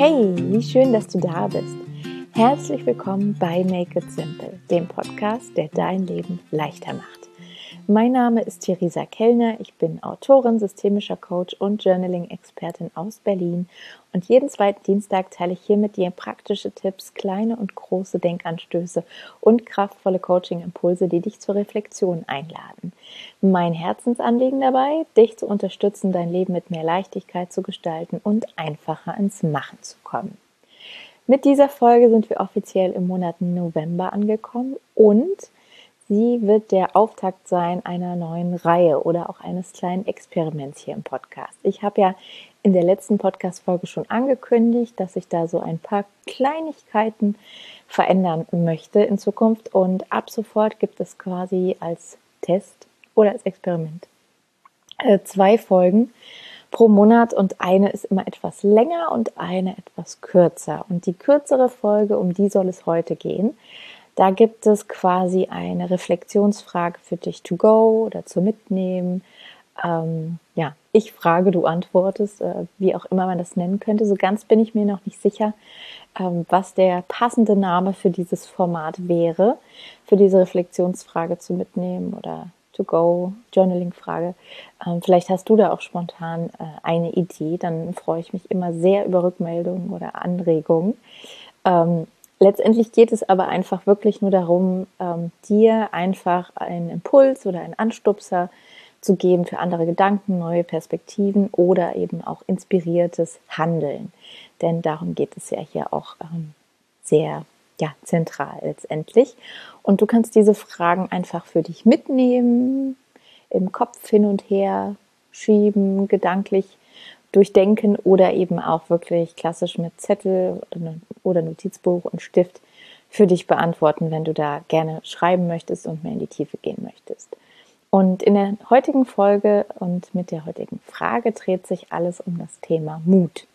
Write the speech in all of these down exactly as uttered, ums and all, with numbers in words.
Hey, wie schön, dass du da bist. Herzlich willkommen bei Make It Simple, dem Podcast, der dein Leben leichter macht. Mein Name ist Theresa Kellner, ich bin Autorin, systemischer Coach und Journaling-Expertin aus Berlin und jeden zweiten Dienstag teile ich hier mit dir praktische Tipps, kleine und große Denkanstöße und kraftvolle Coaching-Impulse, die dich zur Reflexion einladen. Mein Herzensanliegen dabei, dich zu unterstützen, dein Leben mit mehr Leichtigkeit zu gestalten und einfacher ins Machen zu kommen. Mit dieser Folge sind wir offiziell im Monat November angekommen und sie wird der Auftakt sein einer neuen Reihe oder auch eines kleinen Experiments hier im Podcast. Ich habe ja in der letzten Podcast-Folge schon angekündigt, dass ich da so ein paar Kleinigkeiten verändern möchte in Zukunft und ab sofort gibt es quasi als Test oder als Experiment äh, zwei Folgen pro Monat und eine ist immer etwas länger und eine etwas kürzer. Und die kürzere Folge, um die soll es heute gehen. Da gibt es quasi eine Reflexionsfrage für dich to go oder zu mitnehmen. Ähm, ja, ich frage, du antwortest, äh, wie auch immer man das nennen könnte. So ganz bin ich mir noch nicht sicher, ähm, was der passende Name für dieses Format wäre, für diese Reflexionsfrage zu mitnehmen oder to go, Journaling-Frage. Ähm, vielleicht hast du da auch spontan äh, eine Idee, dann freue ich mich immer sehr über Rückmeldungen oder Anregungen. Ähm, Letztendlich geht es aber einfach wirklich nur darum, ähm, dir einfach einen Impuls oder einen Anstupser zu geben für andere Gedanken, neue Perspektiven oder eben auch inspiriertes Handeln. Denn darum geht es ja hier auch ähm, sehr ja, zentral letztendlich. Und du kannst diese Fragen einfach für dich mitnehmen, im Kopf hin und her schieben, gedanklich durchdenken oder eben auch wirklich klassisch mit Zettel oder Notizbuch und Stift für dich beantworten, wenn du da gerne schreiben möchtest und mehr in die Tiefe gehen möchtest. Und in der heutigen Folge und mit der heutigen Frage dreht sich alles um das Thema Mut.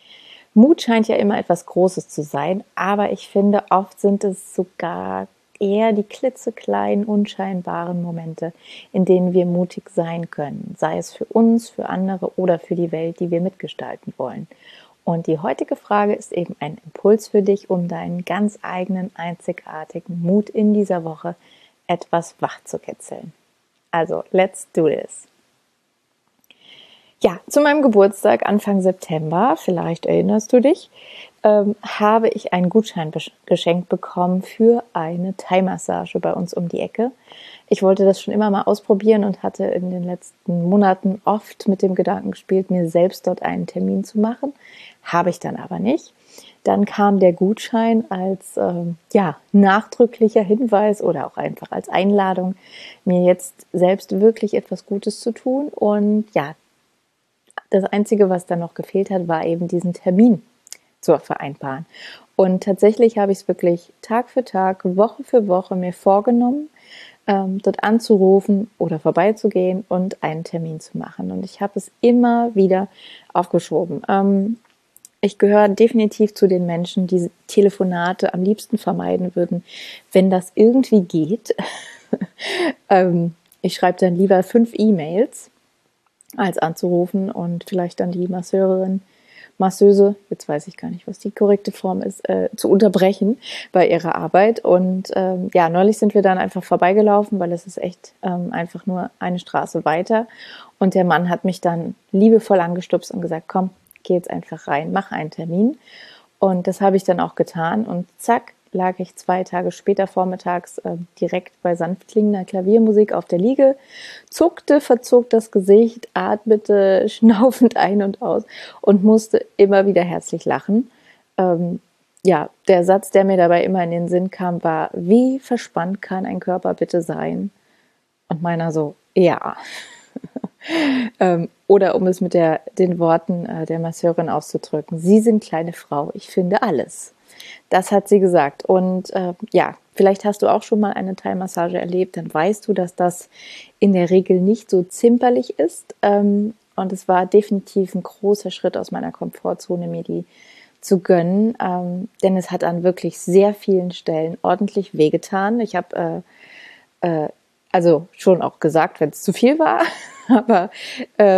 Mut scheint ja immer etwas Großes zu sein, aber ich finde, oft sind es sogar eher die klitzekleinen, unscheinbaren Momente, in denen wir mutig sein können, sei es für uns, für andere oder für die Welt, die wir mitgestalten wollen. Und die heutige Frage ist eben ein Impuls für dich, um deinen ganz eigenen, einzigartigen Mut in dieser Woche etwas wach zu kitzeln. Also, let's do this! Ja, zu meinem Geburtstag Anfang September, vielleicht erinnerst du dich, ähm, habe ich einen Gutschein geschenkt bekommen für eine Thai-Massage bei uns um die Ecke. Ich wollte das schon immer mal ausprobieren und hatte in den letzten Monaten oft mit dem Gedanken gespielt, mir selbst dort einen Termin zu machen. Habe ich dann aber nicht. Dann kam der Gutschein als ähm, ja, nachdrücklicher Hinweis oder auch einfach als Einladung, mir jetzt selbst wirklich etwas Gutes zu tun. Und ja, das Einzige, was dann noch gefehlt hat, war eben diesen Termin zu vereinbaren. Und tatsächlich habe ich es wirklich Tag für Tag, Woche für Woche mir vorgenommen, ähm, dort anzurufen oder vorbeizugehen und einen Termin zu machen. Und ich habe es immer wieder aufgeschoben. Ähm, ich gehöre definitiv zu den Menschen, die Telefonate am liebsten vermeiden würden, wenn das irgendwie geht. ähm, ich schreibe dann lieber fünf E-Mails, als anzurufen und vielleicht dann die Masseurin, Masseuse, jetzt weiß ich gar nicht, was die korrekte Form ist, äh, zu unterbrechen bei ihrer Arbeit. Und ähm, ja, neulich sind wir dann einfach vorbeigelaufen, weil es ist echt ähm, einfach nur eine Straße weiter. Und der Mann hat mich dann liebevoll angestupst und gesagt, komm, geh jetzt einfach rein, mach einen Termin. Und das habe ich dann auch getan und zack, lag ich zwei Tage später vormittags äh, direkt bei sanft klingender Klaviermusik auf der Liege, zuckte, verzog das Gesicht, atmete schnaufend ein und aus und musste immer wieder herzlich lachen. Ähm, ja, der Satz, der mir dabei immer in den Sinn kam, war, wie verspannt kann ein Körper bitte sein? Und meiner so, ja. ähm, oder um es mit der, den Worten äh, der Masseurin auszudrücken, Sie sind kleine Frau, ich finde alles. Das hat sie gesagt. Und äh, ja, vielleicht hast du auch schon mal eine Thai-Massage erlebt, dann weißt du, dass das in der Regel nicht so zimperlich ist. Ähm, und es war definitiv ein großer Schritt aus meiner Komfortzone, mir die zu gönnen. Ähm, denn es hat an wirklich sehr vielen Stellen ordentlich wehgetan. Ich habe äh, äh, also schon auch gesagt, wenn es zu viel war. Aber ähm,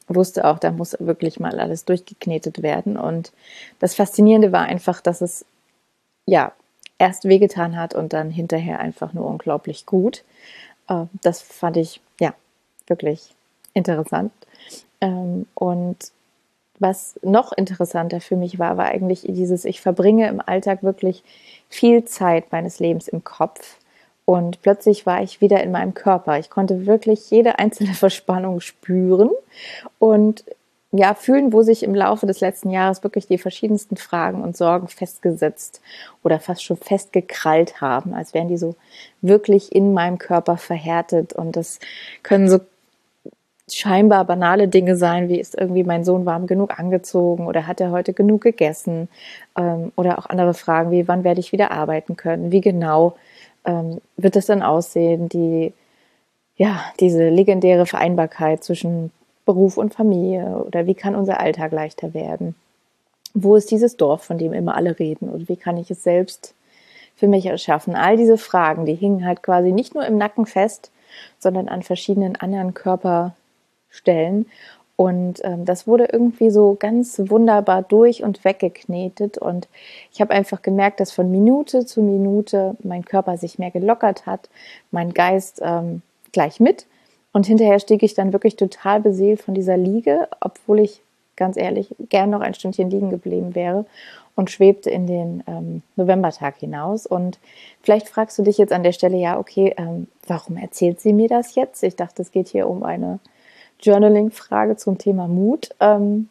wusste auch, da muss wirklich mal alles durchgeknetet werden. Und das Faszinierende war einfach, dass es ja erst wehgetan hat und dann hinterher einfach nur unglaublich gut. Äh, das fand ich ja wirklich interessant. Ähm, und was noch interessanter für mich war, war eigentlich dieses, ich verbringe im Alltag wirklich viel Zeit meines Lebens im Kopf und plötzlich war ich wieder in meinem Körper. Ich konnte wirklich jede einzelne Verspannung spüren und ja, fühlen, wo sich im Laufe des letzten Jahres wirklich die verschiedensten Fragen und Sorgen festgesetzt oder fast schon festgekrallt haben, als wären die so wirklich in meinem Körper verhärtet. Und das können so scheinbar banale Dinge sein, wie ist irgendwie mein Sohn warm genug angezogen oder hat er heute genug gegessen, ähm, oder auch andere Fragen wie, wann werde ich wieder arbeiten können, wie genau ähm, wird es dann aussehen, die, ja, diese legendäre Vereinbarkeit zwischen Beruf und Familie oder wie kann unser Alltag leichter werden, wo ist dieses Dorf, von dem immer alle reden und wie kann ich es selbst für mich erschaffen. All diese Fragen, die hingen halt quasi nicht nur im Nacken fest, sondern an verschiedenen anderen Körper Stellen. Und ähm, das wurde irgendwie so ganz wunderbar durch und weggeknetet. Und ich habe einfach gemerkt, dass von Minute zu Minute mein Körper sich mehr gelockert hat, mein Geist ähm, gleich mit. Und hinterher stieg ich dann wirklich total beseelt von dieser Liege, obwohl ich ganz ehrlich gern noch ein Stündchen liegen geblieben wäre und schwebte in den ähm, Novembertag hinaus. Und vielleicht fragst du dich jetzt an der Stelle, ja, okay, ähm, warum erzählt sie mir das jetzt? Ich dachte, es geht hier um eine Journaling-Frage zum Thema Mut. Ähm,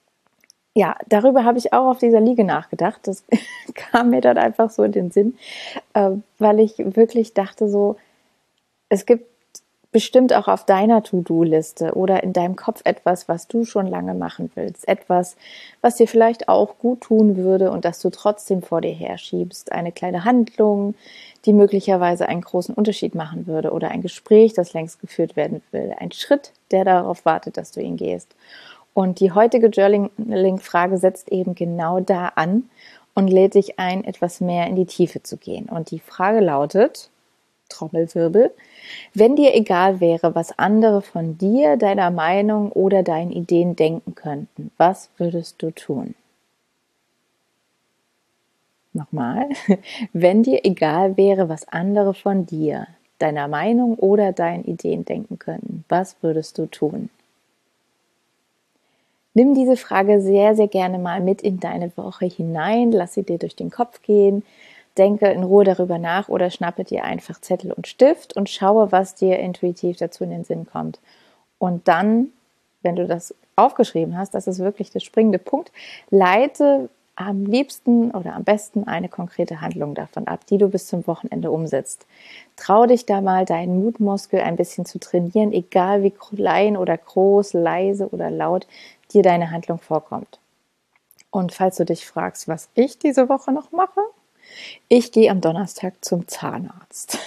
ja, darüber habe ich auch auf dieser Liege nachgedacht. Das kam mir dann einfach so in den Sinn, äh, weil ich wirklich dachte so, es gibt bestimmt auch auf deiner To-Do-Liste oder in deinem Kopf etwas, was du schon lange machen willst. Etwas, was dir vielleicht auch gut tun würde und das du trotzdem vor dir herschiebst. Eine kleine Handlung, die möglicherweise einen großen Unterschied machen würde oder ein Gespräch, das längst geführt werden will. Ein Schritt, der darauf wartet, dass du ihn gehst. Und die heutige Journaling-Frage setzt eben genau da an und lädt dich ein, etwas mehr in die Tiefe zu gehen. Und die Frage lautet, Trommelwirbel, wenn dir egal wäre, was andere von dir, deiner Meinung oder deinen Ideen denken könnten, was würdest du tun? Nochmal, wenn dir egal wäre, was andere von dir, deiner Meinung oder deinen Ideen denken könnten, was würdest du tun? Nimm diese Frage sehr, sehr gerne mal mit in deine Woche hinein, lass sie dir durch den Kopf gehen, denke in Ruhe darüber nach oder schnappe dir einfach Zettel und Stift und schaue, was dir intuitiv dazu in den Sinn kommt. Und dann, wenn du das aufgeschrieben hast, das ist wirklich der springende Punkt, leite am liebsten oder am besten eine konkrete Handlung davon ab, die du bis zum Wochenende umsetzt. Trau dich da mal, deinen Mutmuskel ein bisschen zu trainieren, egal wie klein oder groß, leise oder laut dir deine Handlung vorkommt. Und falls du dich fragst, was ich diese Woche noch mache, ich gehe am Donnerstag zum Zahnarzt.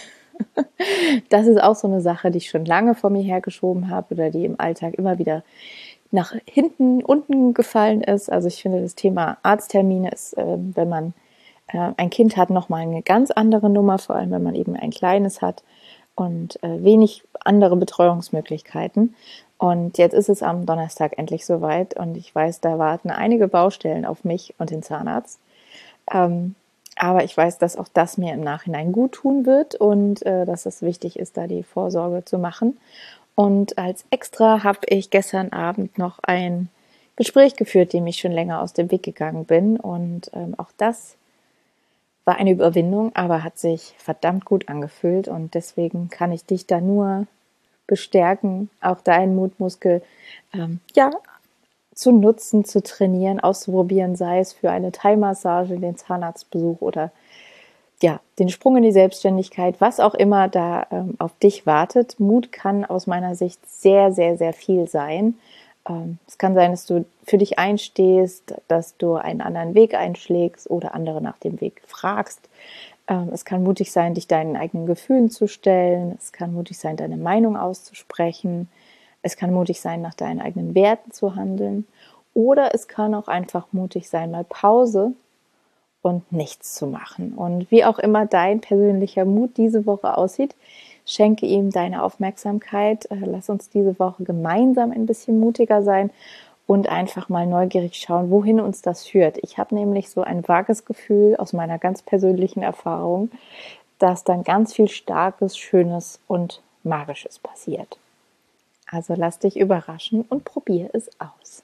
Das ist auch so eine Sache, die ich schon lange vor mir hergeschoben habe oder die im Alltag immer wieder nach hinten, unten gefallen ist. Also ich finde, das Thema Arzttermine ist, äh, wenn man äh, ein Kind hat, nochmal eine ganz andere Nummer, vor allem wenn man eben ein kleines hat und äh, wenig andere Betreuungsmöglichkeiten. Und jetzt ist es am Donnerstag endlich soweit und ich weiß, da warten einige Baustellen auf mich und den Zahnarzt. Ähm, aber ich weiß, dass auch das mir im Nachhinein gut tun wird und äh, dass es wichtig ist, da die Vorsorge zu machen. Und als Extra habe ich gestern Abend noch ein Gespräch geführt, dem ich schon länger aus dem Weg gegangen bin. Und ähm, auch das war eine Überwindung, aber hat sich verdammt gut angefühlt. Und deswegen kann ich dich da nur bestärken, auch deinen Mutmuskel ähm, ja, zu nutzen, zu trainieren, auszuprobieren, sei es für eine Thai-Massage, den Zahnarztbesuch oder ja, den Sprung in die Selbstständigkeit, was auch immer da ähm, auf dich wartet. Mut kann aus meiner Sicht sehr, sehr, sehr viel sein. Ähm, es kann sein, dass du für dich einstehst, dass du einen anderen Weg einschlägst oder andere nach dem Weg fragst. Ähm, es kann mutig sein, dich deinen eigenen Gefühlen zu stellen. Es kann mutig sein, deine Meinung auszusprechen. Es kann mutig sein, nach deinen eigenen Werten zu handeln. Oder es kann auch einfach mutig sein, mal Pause und nichts zu machen. Und wie auch immer dein persönlicher Mut diese Woche aussieht, Schenke ihm deine Aufmerksamkeit. Lass uns diese Woche gemeinsam ein bisschen mutiger sein und einfach mal neugierig schauen, wohin uns das führt. Ich habe nämlich so ein vages Gefühl aus meiner ganz persönlichen Erfahrung, dass dann ganz viel Starkes, Schönes und Magisches passiert. Also lass dich überraschen und probier es aus.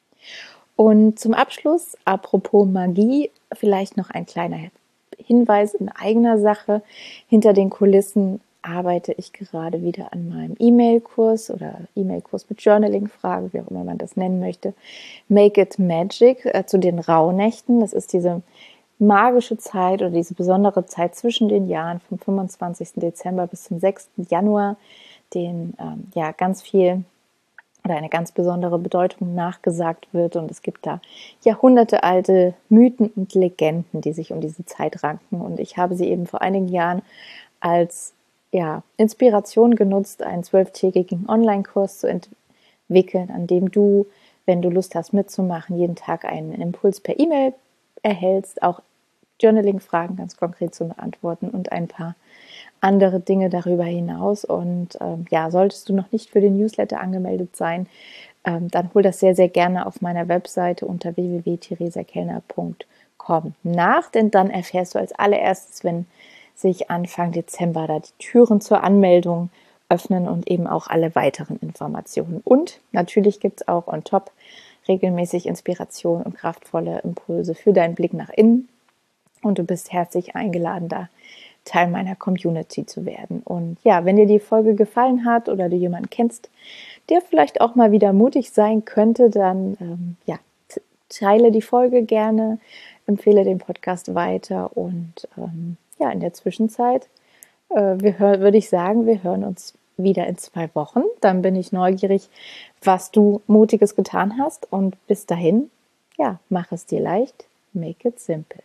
Und zum Abschluss, apropos Magie, vielleicht noch ein kleiner Hinweis in eigener Sache. Hinter den Kulissen arbeite ich gerade wieder an meinem E-Mail-Kurs oder E-Mail-Kurs mit Journaling-Fragen, wie auch immer man das nennen möchte. Make it Magic äh, zu den Rauhnächten. Das ist diese magische Zeit oder diese besondere Zeit zwischen den Jahren vom fünfundzwanzigsten Dezember bis zum sechsten Januar, den ähm, ja ganz viel oder eine ganz besondere Bedeutung nachgesagt wird. Und es gibt da jahrhundertealte Mythen und Legenden, die sich um diese Zeit ranken. Und ich habe sie eben vor einigen Jahren als ja, Inspiration genutzt, einen zwölftägigen Online-Kurs zu entwickeln, an dem du, wenn du Lust hast mitzumachen, jeden Tag einen Impuls per E-Mail erhältst, auch Journaling-Fragen ganz konkret zu beantworten und ein paar andere Dinge darüber hinaus. Und ähm, ja, solltest du noch nicht für den Newsletter angemeldet sein, ähm, dann hol das sehr, sehr gerne auf meiner Webseite unter w w w punkt theresa kellner punkt com nach, denn dann erfährst du als allererstes, wenn sich Anfang Dezember da die Türen zur Anmeldung öffnen und eben auch alle weiteren Informationen. Und natürlich gibt es auch on top regelmäßig Inspiration und kraftvolle Impulse für deinen Blick nach innen. Und du bist herzlich eingeladen, da Teil meiner Community zu werden. Und ja, wenn dir die Folge gefallen hat oder du jemanden kennst, der vielleicht auch mal wieder mutig sein könnte, dann ähm, ja, teile die Folge gerne, empfehle den Podcast weiter und ähm, ja, in der Zwischenzeit äh, wir hör, würde ich sagen, wir hören uns wieder in zwei Wochen. Dann bin ich neugierig, was du Mutiges getan hast und bis dahin, ja, mach es dir leicht, make it simple.